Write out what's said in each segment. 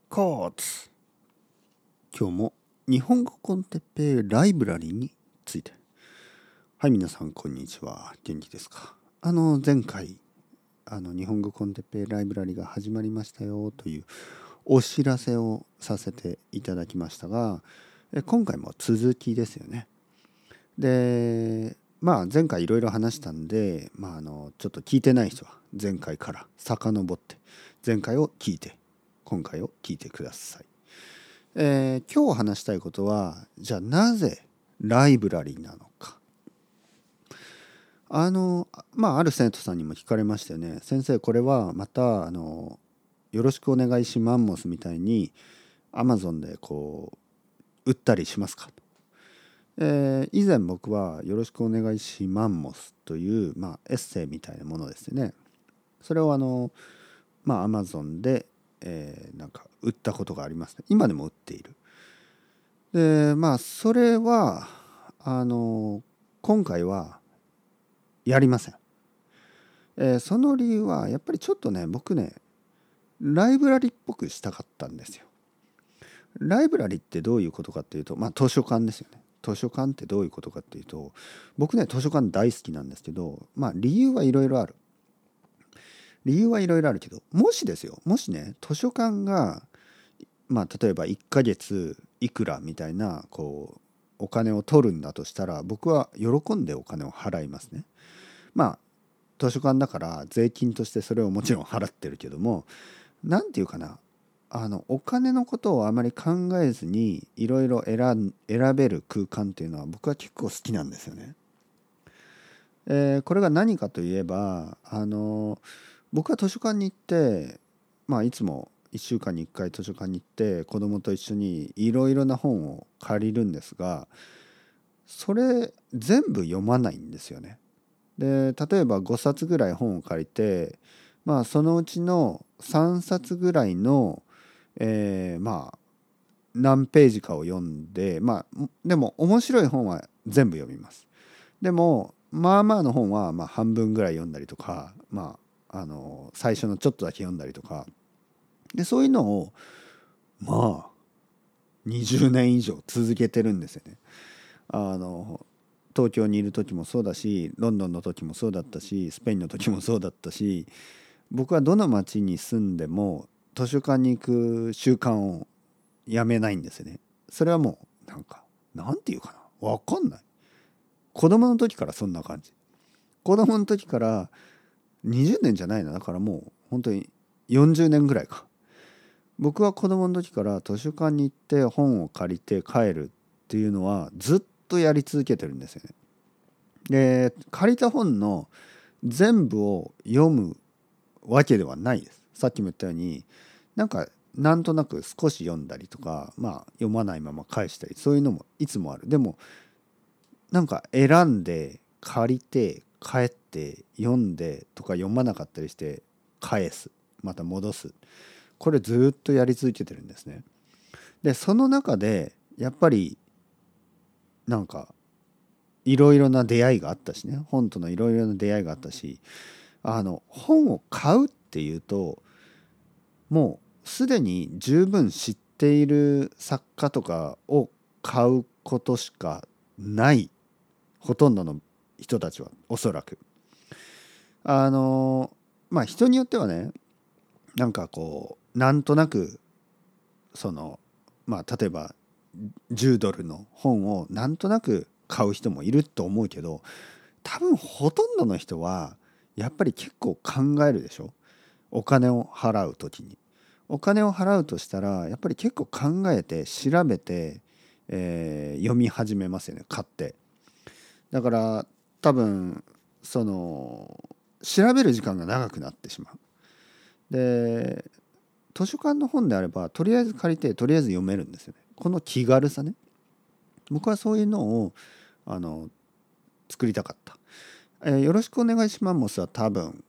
コーツ。今日も日本語コンテッペイライブラリについて。はい、皆さんこんにちは。元気ですか？前回日本語コンテッペイライブラリが始まりましたよというお知らせをさせていただきましたが、今回も続きですよね。で、前回いろいろ話したんで、ちょっと聞いてない人は前回から遡って前回を聞いて今回を聞いてください。今日話したいことは、じゃあなぜライブラリなのか。ある生徒さんにも聞かれましたよね。先生、これはまたよろしくお願いしマンモスみたいに Amazon でこう売ったりしますかと。以前僕はよろしくお願いしマンモスという、エッセイみたいなものですね。それをAmazon で、なんか売ったことがありますね。今でも売っている。でそれは今回はやりません。その理由はやっぱりちょっとね、僕ねライブラリっぽくしたかったんですよ。ライブラリってどういうことかっていうと、図書館ですよね。図書館ってどういうことかっていうと、僕ね図書館大好きなんですけど、理由はいろいろある。理由はいろいろあるけど、もしですよ、もしね図書館が例えば1ヶ月いくらみたいなお金を取るんだとしたら、僕は喜んでお金を払いますね。図書館だから税金としてそれをもちろん払ってるけども、なんていうかな、お金のことをあまり考えずにいろいろ選べる空間っていうのは僕は結構好きなんですよね。これが何かといえば、僕は図書館に行って、いつも1週間に1回図書館に行って子供と一緒にいろいろな本を借りるんですが、それ全部読まないんですよね。で、例えば5冊ぐらい本を借りて、そのうちの3冊ぐらいの、何ページかを読んで、でも面白い本は全部読みます。でもの本は半分ぐらい読んだりとか、最初のちょっとだけ読んだりとかで、そういうのをまあ20年以上続けてるんですよね。あの東京にいる時もそうだし、ロンドンの時もそうだったし、スペインの時もそうだったし、僕はどの町に住んでも図書館に行く習慣をやめないんですよね。それはもうなんていうかな、わかんない。子供の時からそんな感じ。子供の時から20年じゃないな、だからもう本当に40年ぐらいか。僕は子供の時から図書館に行って本を借りて帰るっていうのはずっとやり続けてるんですよね。で、借りた本の全部を読むわけではないです。さっきも言ったように、なんとなく少し読んだりとか、読まないまま返したり、そういうのもいつもある。でも選んで借りて帰って読んでとか、読まなかったりして返す、また戻す、これずっとやり続けてるんですね。でその中でやっぱりいろいろな出会いがあったしね、本とのいろいろな出会いがあったし、本を買うっていうともうすでに十分知っている作家とかを買うことしかない、ほとんどの人たちはおそらく。人によってはね、なんとなくその例えば10ドルの本をなんとなく買う人もいると思うけど、多分ほとんどの人はやっぱり結構考えるでしょ。お金を払う時に、お金を払うとしたらやっぱり結構考えて調べて、読み始めますよね、買って。だから多分調べる時間が長くなってしまう。で、図書館の本であればとりあえず借りてとりあえず読めるんですよね。この気軽さね。僕はそういうのをあの作りたかった。よろしくお願いしますは多分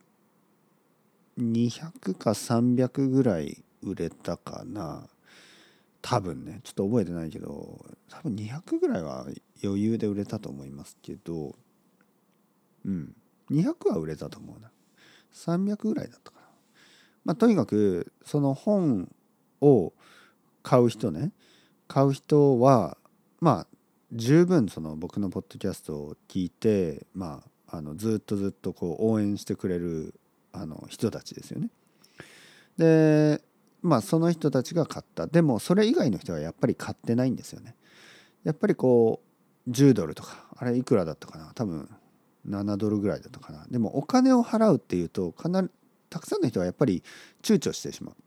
200か300ぐらい売れたかな。多分ね、ちょっと覚えてないけど、多分200ぐらいは余裕で売れたと思いますけど、200は売れたと思うな。300ぐらいだったかな。とにかくその本を買う人はまあ十分その僕のポッドキャストを聞いて、ずっとこう応援してくれる人たちですよね。でその人たちが買った。でもそれ以外の人はやっぱり買ってないんですよね。やっぱりこう10ドルとか、あれいくらだったかな、多分7ドルぐらいだったかな。でもお金を払うっていうとたくさんの人はやっぱり躊躇してしまう。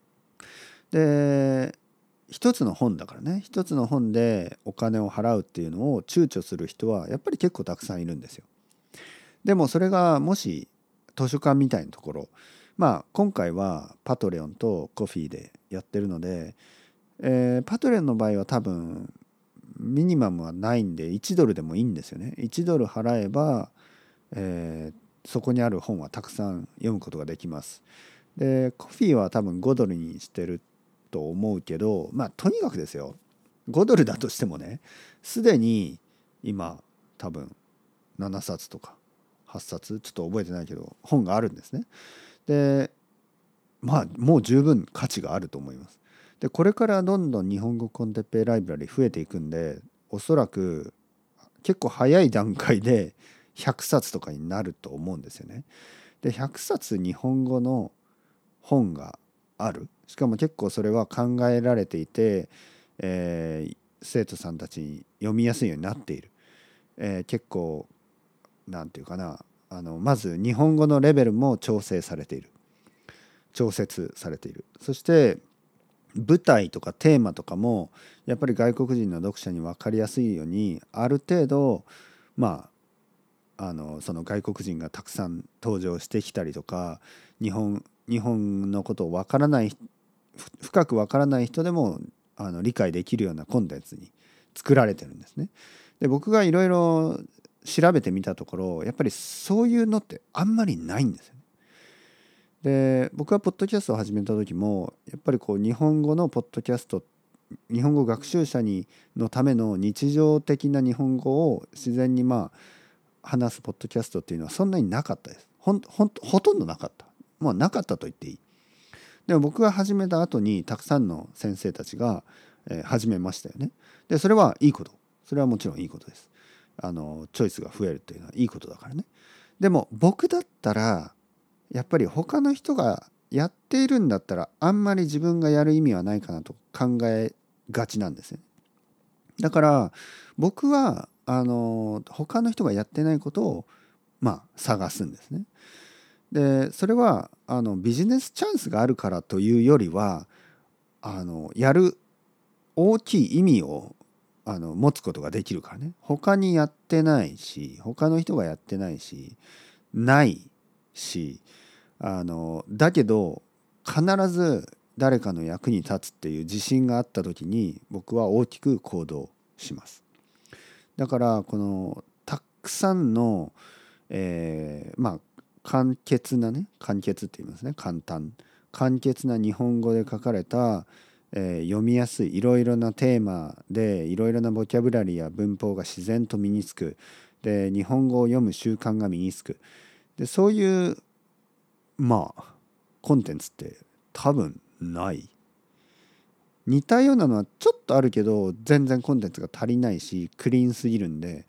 で一つの本だからね、一つの本でお金を払うっていうのを躊躇する人はやっぱり結構たくさんいるんですよ。でもそれがもし図書館みたいなところ、今回はパトレオンとコフィーでやってるので、パトレオンの場合は多分ミニマムはないんで1ドルでもいいんですよね。1ドル払えば、そこにある本はたくさん読むことができます。でコフィーは多分5ドルにしてると思うけど、とにかくですよ、5ドルだとしてもね、すでに今多分7冊とか8冊ちょっと覚えてないけど本があるんですね。でもう十分価値があると思います。でこれからどんどん日本語コンテッペイライブラリ増えていくんで、おそらく結構早い段階で100冊とかになると思うんですよね。で100冊日本語の本がある。しかも結構それは考えられていて、生徒さんたちに読みやすいようになっている。結構なんていうかな、まず日本語のレベルも調節されている。そして舞台とかテーマとかもやっぱり外国人の読者に分かりやすいようにある程度その外国人がたくさん登場してきたりとか、日本のことを深く分からない人でも理解できるようなコンテンツに作られてるんですね。で僕がいろいろ調べてみたところ、やっぱりそういうのってあんまりないんですよね。で僕がポッドキャストを始めた時もやっぱりこう日本語のポッドキャスト、日本語学習者のための日常的な日本語を自然に話すポッドキャストっていうのはそんなになかったです。ほとんどなかった。なかったと言っていい。でも僕が始めた後にたくさんの先生たちが、始めましたよね。でそれはいいこと。それはもちろんいいことです。チョイスが増えるっていうのはいいことだからね。でも僕だったらやっぱり他の人がやっているんだったらあんまり自分がやる意味はないかなと考えがちなんですよ。だから僕は他の人がやってないことを探すんですね。でそれはビジネスチャンスがあるからというよりはやる大きい意味を持つことができるからね。他にやってないし、他の人がやってないし、ないし、だけど必ず誰かの役に立つっていう自信があった時に僕は大きく行動します。だからこのたくさんの、簡潔って言いますね、簡潔な日本語で書かれた、読みやすいいろいろなテーマでいろいろなボキャブラリーや文法が自然と身につく。で日本語を読む習慣が身につく。でそういうコンテンツって多分ない。似たようなのはちょっとあるけど全然コンテンツが足りないしクリーンすぎるんで、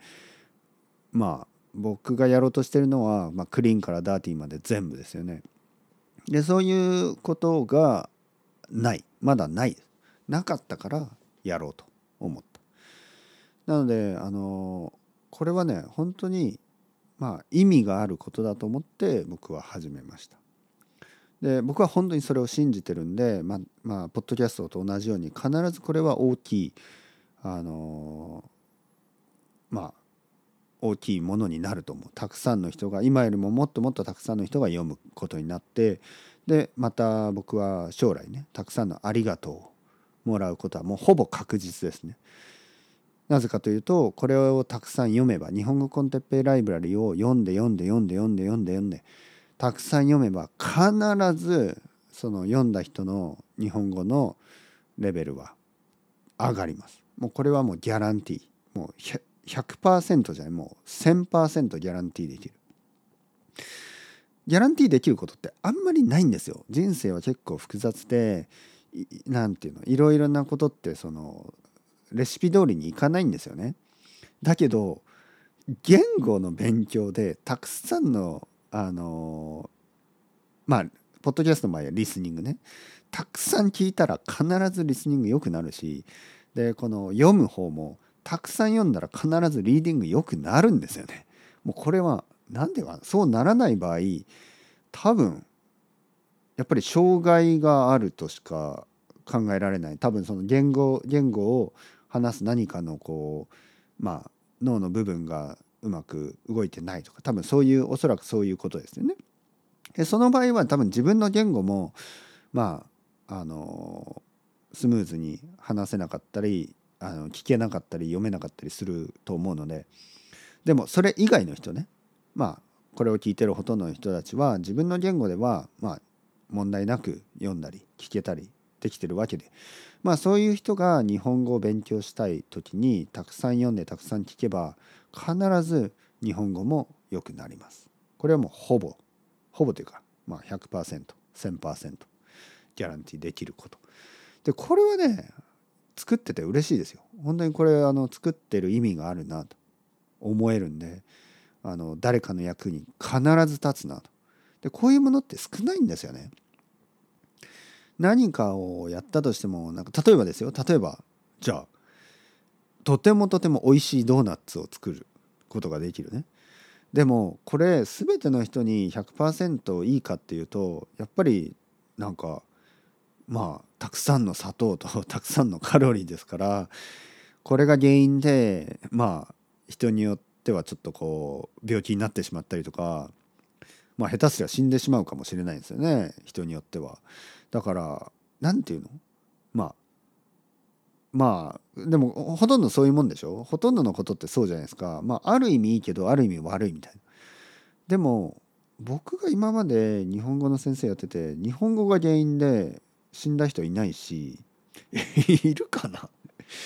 僕がやろうとしてるのは、クリーンからダーティーまで全部ですよね。でそういうことがまだないです。なかったからやろうと思った。なのでこれはね本当に意味があることだと思って僕は始めました。で僕は本当にそれを信じてるんで、ポッドキャストと同じように必ずこれは大きい大きいものになると思う。たくさんの人が今よりももっともっとたくさんの人が読むことになって、でまた僕は将来ねたくさんのありがとうをもらうことはもうほぼ確実ですね。なぜかというとこれをたくさん読めば、日本語コンテッペイライブラリを読んでたくさん読めば必ずその読んだ人の日本語のレベルは上がります。もうこれはもうギャランティー。もう 100% じゃない、もう 1000% ギャランティーできる。ギャランティーできることってあんまりないんですよ。人生は結構複雑でなんていうの、いろいろなことってそのレシピ通りにいかないんですよね。だけど言語の勉強でたくさんのまあポッドキャストの場合はリスニングね、たくさん聞いたら必ずリスニング良くなるし、でこの読む方もたくさん読んだら必ずリーディング良くなるんですよね。もうこれはなんでかそうならない場合、多分やっぱり障害があるとしか考えられない。多分その言語を話す何かのこう脳の部分がうまく動いてないとか、多分そういうおそらくそういうことですよね。でその場合は多分自分の言語もまスムーズに話せなかったり聞けなかったり読めなかったりすると思うので、でもそれ以外の人ね、これを聞いてるほとんどの人たちは自分の言語では問題なく読んだり聞けたりできてるわけで、そういう人が日本語を勉強したい時にたくさん読んでたくさん聞けば必ず日本語も良くなります。これはもうほぼというか100%、1000%ギャランティーできること。でこれはね作ってて嬉しいですよ。本当にこれ作ってる意味があるなと思えるんで、誰かの役に必ず立つなと。でこういうものって少ないんですよね。何かをやったとしても例えばですよ、例えばじゃあとても美味しいドーナツを作ることができるね。でもこれ全ての人に 100% いいかっていうとやっぱりたくさんの砂糖とたくさんのカロリーですから、これが原因で人によってはちょっとこう病気になってしまったりとか、下手すりゃ死んでしまうかもしれないんですよね、人によっては。だからなんていうの、でもほとんどそういうもんでしょ。ほとんどのことってそうじゃないですか。ある意味いいけどある意味悪いみたいな。でも僕が今まで日本語の先生やってて日本語が原因で死んだ人いないしいるかな。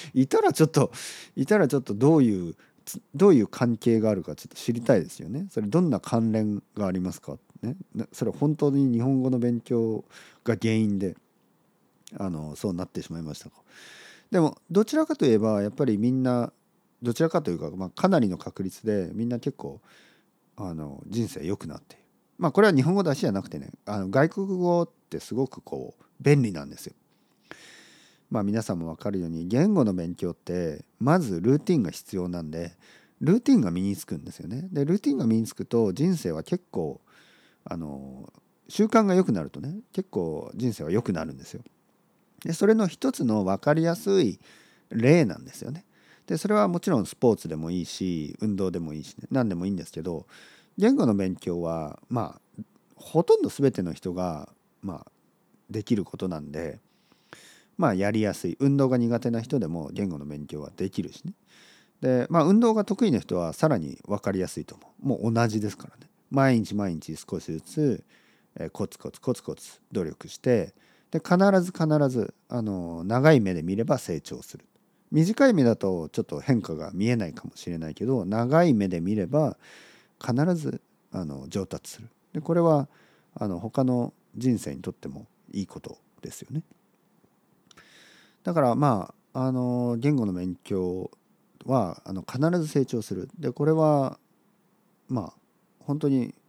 いたらちょっとどういう関係があるかちょっと知りたいですよね。それどんな関連がありますかね。それ本当に日本語の勉強が原因でそうなってしまいましたか。でもどちらかといえばやっぱりみんなどちらかというか、かなりの確率でみんな結構人生良くなっている。これは日本語だけじゃなくてね、外国語ってすごくこう便利なんですよ。皆さんも分かるように言語の勉強ってまずルーティンが必要なんで、ルーティンが身につくんですよね。でルーティンが身につくと人生は結構習慣が良くなるとね結構人生は良くなるんですよ。でそれの一つの分かりやすい例なんですよね。でそれはもちろんスポーツでもいいし運動でもいいしね、何でもいいんですけど、言語の勉強はほとんど全ての人ができることなんで、やりやすい。運動が苦手な人でも言語の勉強はできるしね。で運動が得意な人はさらに分かりやすいと思う。もう同じですからね。毎日毎日少しずつコツコツコツコツ努力してで必ず長い目で見れば成長する。短い目だとちょっと変化が見えないかもしれないけど長い目で見れば必ず上達する。でこれは他の人生にとってもいいことですよね。だから言語の勉強は必ず成長する。でこれは本当に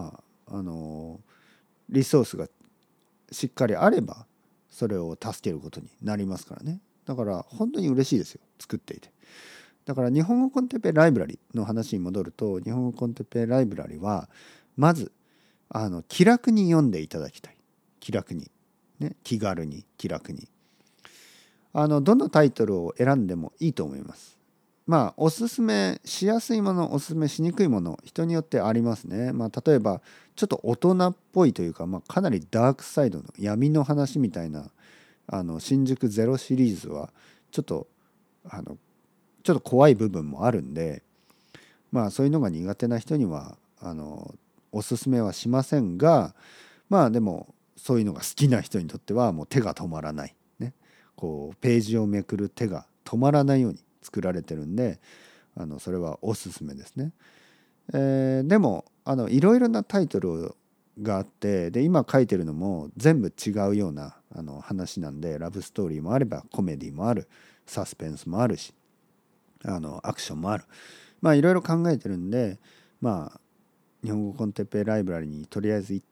リソースがしっかりあればそれを助けることになりますからね。だから本当に嬉しいですよ、作っていて。だから日本語コンテッペイライブラリの話に戻ると、日本語コンテッペイライブラリはまず気楽に読んでいただきたい。気楽にね、気軽に気楽にどのタイトルを選んでもいいと思います。おすすめしやすいもの、おすすめしにくいもの、人によってありますね。例えばちょっと大人っぽいというか、かなりダークサイドの闇の話みたいな新宿ゼロシリーズはちょっと怖い部分もあるんで、そういうのが苦手な人にはおすすめはしませんが、でもそういうのが好きな人にとってはもう手が止まらないね。こうページをめくる手が止まらないように作られてるんでそれはおすすめですね。でもいろいろなタイトルがあって、で今書いてるのも全部違うような話なんで、ラブストーリーもあればコメディもある、サスペンスもあるし、アクションもある、いろいろ考えてるんで、日本語コンテッペイライブラリにとりあえず行って、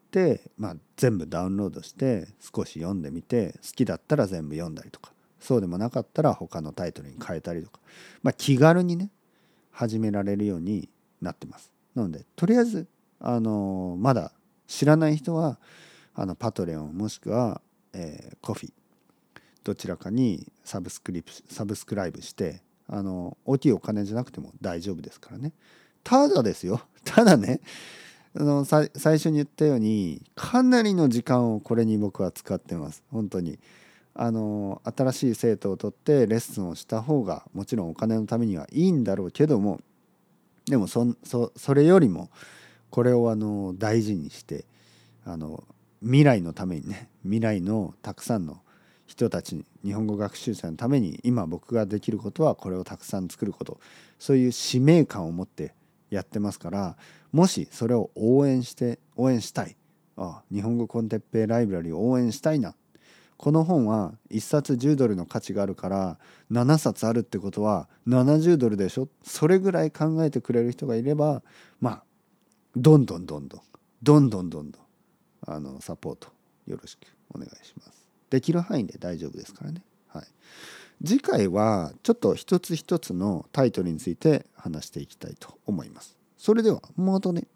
全部ダウンロードして少し読んでみて、好きだったら全部読んだりとか、そうでもなかったら他のタイトルに変えたりとか、気軽にね始められるようになってます。なのでとりあえずまだ知らない人はパトレオンもしくは、コフィどちらかにサブスクライブして、大きいお金じゃなくても大丈夫ですからね。ただですよ、ただね、最初に言ったようにかなりの時間をこれに僕は使ってます。本当に新しい生徒を取ってレッスンをした方がもちろんお金のためにはいいんだろうけども、でもそれよりもこれを大事にして未来のためにね、未来のたくさんの人たちに、日本語学習者のために今僕ができることはこれをたくさん作ること、そういう使命感を持ってやってますから、もしそれを応援したい、日本語コンテッペイライブラリを応援したいな、この本は1冊10ドルの価値があるから7冊あるってことは70ドルでしょ、それぐらい考えてくれる人がいれば、どんどんサポートよろしくお願いします。できる範囲で大丈夫ですからね。はい。次回はちょっと一つ一つのタイトルについて話していきたいと思います。それではまたね。